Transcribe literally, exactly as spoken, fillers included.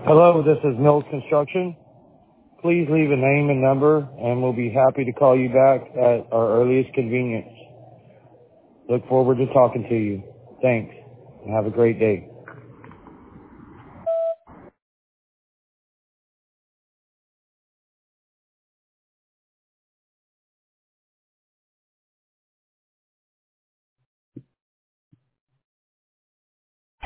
Hello, this is Mills Construction. Please leave a name and number, and we'll be happy to call you back at our earliest convenience. Look forward to talking to you. Thanks, and have a great day.